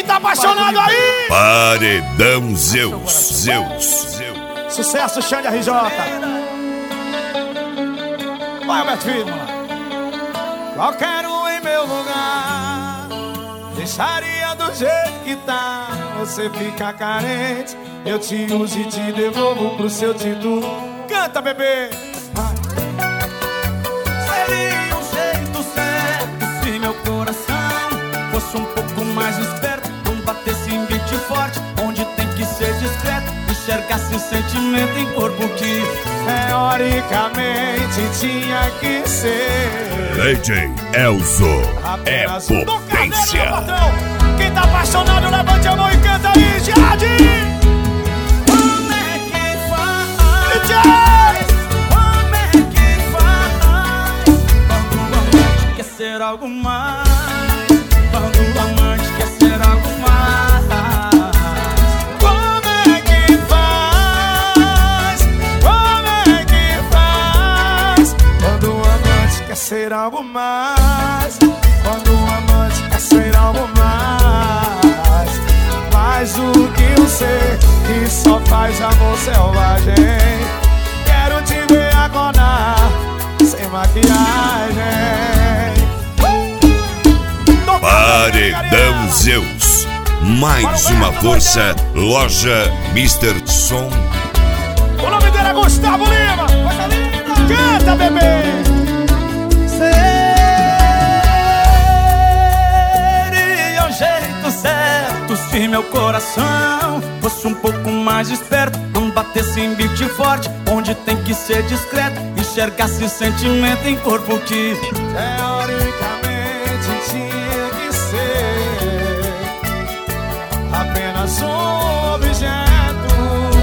Quem tá apaixonado aí? Paredão Zeus. Sucesso, Xande RJ. Vai, Alberto Filho, mano. Qualquer um em meu lugar deixaria do jeito que tá. Você fica carente, eu te uso e te devolvo pro seu título. Canta, bebê. Seria um jeito certo se meu coração fosse um pouco mais esperto, não batesse em beat forte, onde tem que ser discreto, enxergasse sentimento em corpo que teoricamente tinha que ser. DJ Elzo é potência. Quem tá apaixonado, levante a mão e canta aí, Jade. Como é que faz? DJ! Como é que faz? Quando o amante quer ser algo mais, quando o amante quer ser algo mais. Como é que faz? Como é que faz? Quando o amante quer ser algo mais, quando o amante quer ser algo mais. Mas o que eu sei que só faz amor selvagem. Quero te ver acordar sem maquiagem. Paredão Zeus. Mais uma força. Loja Mr. Som. O nome dele é Gustavo Lima. Canta, bebê. Seria um jeito certo se meu coração fosse um pouco mais esperto, não batesse em beat forte, onde tem que ser discreto, enxergasse sentimento em corpo que teoricamente tinha que ser apenas um objeto.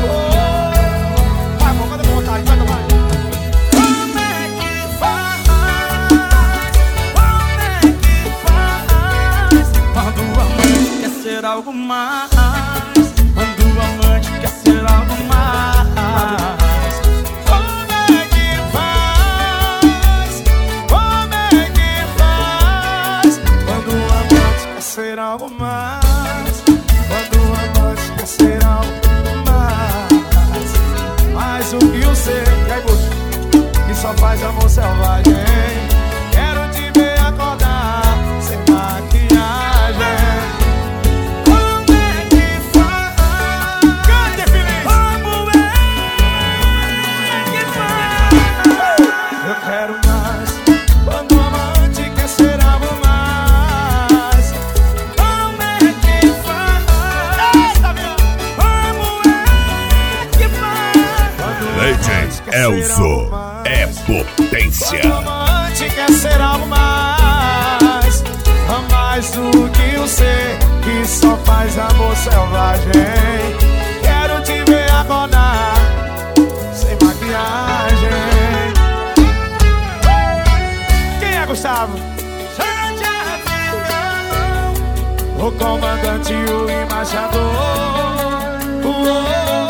Vai, amor, manda com vontade, vai, vai. Como é que faz? Como é que faz? Quando o amante quer ser algo mais, quando o amante quer ser algo mais. Como é que faz? Como é que faz? Quando o amante quer ser algo mais, quando o amante quer ser algo mais. Mas o que eu sei, e aí, moço, que só faz amor selvagem. Quero te ver acordar sem maquiagem. Como é que faz? Cante, feliz! Como é que faz? Eu quero mais quando o amante quer ser algo mais. Como é que faz? Eita, meu! Como é que faz? Quando o amante DJ quer ser Elzo algo mais. é potência. Quando o amante quer ser algo mais, mais do que eu sei que só faz amor selvagem. Quero te ver acordar sem maquiagem. Quem é Gustavo? Xande RJ. O comandante, o embaixador.